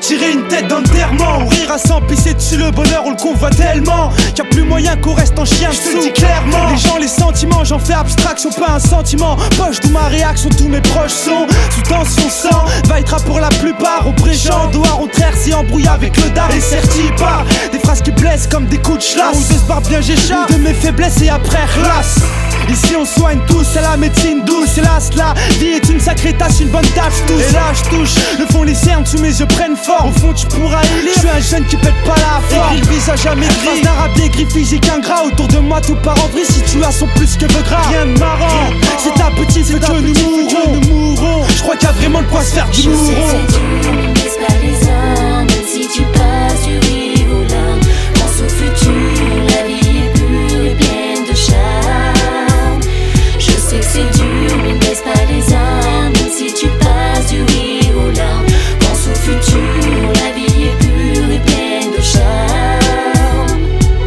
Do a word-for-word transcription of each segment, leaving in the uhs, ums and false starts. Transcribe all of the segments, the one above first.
tirer une tête d'enterrement, ou rire à s'en pisser dessus, le bonheur on le convoit tellement qu'il y a plus moyen qu'on reste en chien. Je te le dis clairement, les gens, les sentiments, j'en fais abstraction, pas un sentiment. Poche d'où ma réaction, tous mes proches sont sous tension, sang va être pour la plupart au présent. Dehors on traire si embrouille avec le dard et serti par des phrases qui blessent comme des coups de chlasse, ou de se barre bien j'échappe de mes faiblesses et après relasse. Ici on soigne tous, c'est la médecine douce. Hélas la vie est une sacrée tâche, une bonne tâche tous. Et là je touche, le fond les cernes sous mes yeux prennent fort. Au fond tu pourras élire, je suis un jeune qui pète pas la forme. Écrit le visage à mes gris, d'un rabier gris physique ingrat. Autour de moi tout part en vrille, situation plus que veut gras. Rien de marrant, c'est ta petite, c'est que nous mourrons. Je crois qu'il y a vraiment de quoi se faire du mouron. Je sais que c'est dur, mais baisse pas les armes. Même si tu passes du rire aux larmes, pense au futur, la vie est pure et pleine de charme. Je sais que c'est dur, mais baisse pas les armes. Même si tu passes du rire aux larmes, pense au futur, la vie est pure et pleine de charme.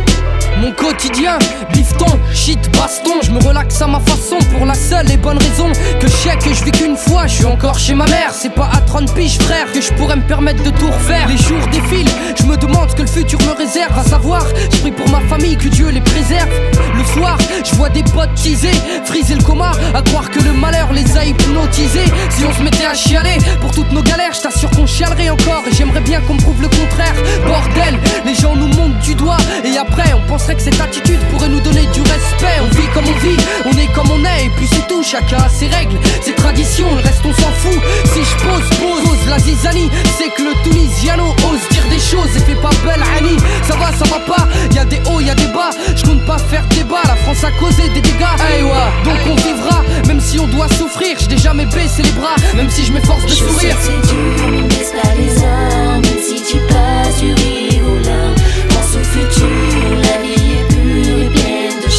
Mon quotidien, bifton, shit, baston. Je me relaxe à ma façon pour la seule et bonne raison que je sais que je vis qu'une fois. Je suis encore chez ma mère, c'est pas à trente piges frère que je pourrais me permettre de tout refaire. Les jours défilent, je me demande ce que le futur me réserve. À savoir, je prie pour ma famille, que Dieu les préserve. Le soir, je vois des potes teaser, friser le coma, à croire que le malheur les a hypnotisés. Si on se mettait à chialer pour toutes nos galères, je t'assure qu'on chialerait encore. Et j'aimerais bien qu'on me prouve le contraire. Bordel, les gens nous montent du doigt et après on penserait que cette attitude pourrait nous donner du respect. On vit comme on vit, on est comme on est, et puis c'est tout, chacun a ses règles, ses traditions, le reste on s'en fout. Si je pose, pose, pose la zizanie, c'est que le Tunisiano ose dire des choses et fait pas belle Annie. Ça va, ça va pas, y'a des hauts, y'a des bas, je compte pas faire débat, la France a causé des dégâts. Hey, ouais. Donc on vivra, même si on doit souffrir, je n'ai jamais baissé les bras, même si je m'efforce de Je sourire. sais que c'est dur, mais baisse pas les armes. Même si tu passes du rire aux larmes, pense au futur, la vie est pure et pleine de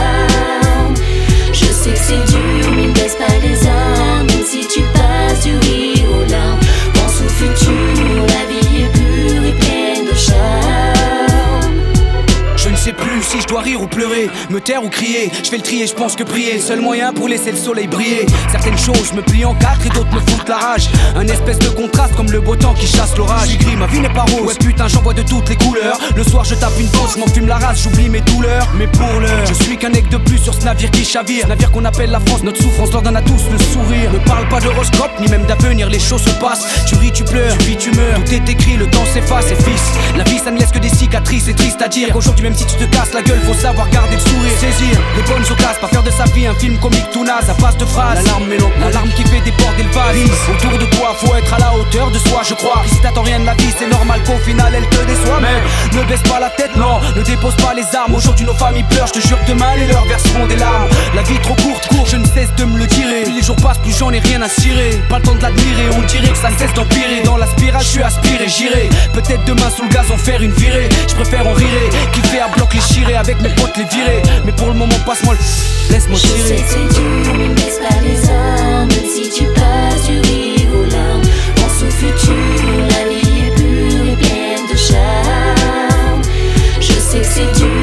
charme. Je sais que c'est dur, mais baisse pas les armes. Même si tu passes du rire aux larmes, pense au futur, la vie est pure et pleine de charme. Je ne sais plus si je dois rire ou pleurer, me taire ou crier. Je fais le tri et je pense que prier est le seul moyen pour laisser le soleil briller. Certaines choses me plient en quatre et d'autres me foutent la rage. Un espèce de contraste comme le beau temps qui chasse l'orage. J'y gris, ma vie n'est pas rose, ouais putain j'en vois de toutes les couleurs. Le soir je tape une pause, je m'en fume la race, j'oublie mes douleurs. Mais pour l'heure, je suis qu'un mec de plus sur ce navire qui chavire. Navire qu'on appelle la France, notre souffrance leur donne à tous le sourire. Ne parle pas d'horoscope, ni même d'avenir, les choses se passent. Tu ris, tu pleures, tu vis, tu meurs, tout est écrit, le temps s'efface. Et fils, la vie ça ne laisse que des cicatrices, c'est triste à dire qu'aujourd'hui même si tu te casses la gueule, faut savoir garder le sourire. Saisir les bonnes occasions, pas faire de sa vie un film comique tout naze à base de phrases. L'alarme mélange, l'alarme qui fait déborder le vase. Autour de toi, faut être à la hauteur de soi, je crois. Si t'attends rien de la vie, c'est normal qu'au final elle te déçoit. Mais ne baisse pas la tête, non, ne dépose pas les armes. Aujourd'hui nos familles pleurent, je te jure que demain les leurs verseront des larmes. La vie trop courte, court, je ne cesse de me le tirer. Plus les jours passent, plus j'en ai rien à cirer. Pas le temps de l'admirer, on dirait que ça ne cesse d'empirer. Dans la spirale, je suis aspiré, j'irai. Peut-être demain sous le gazon faire une virée. Je préfère en rire, kiffer à bloc les chirer, avec mes potes les virer. Mais pour le moment passe-moi le... laisse-moi Je sais tirer. que c'est dur, mais baisse pas les armes. Même si tu passes du rire aux larmes, pense au futur, la vie est pure et pleine de charme. Je sais que c'est dur,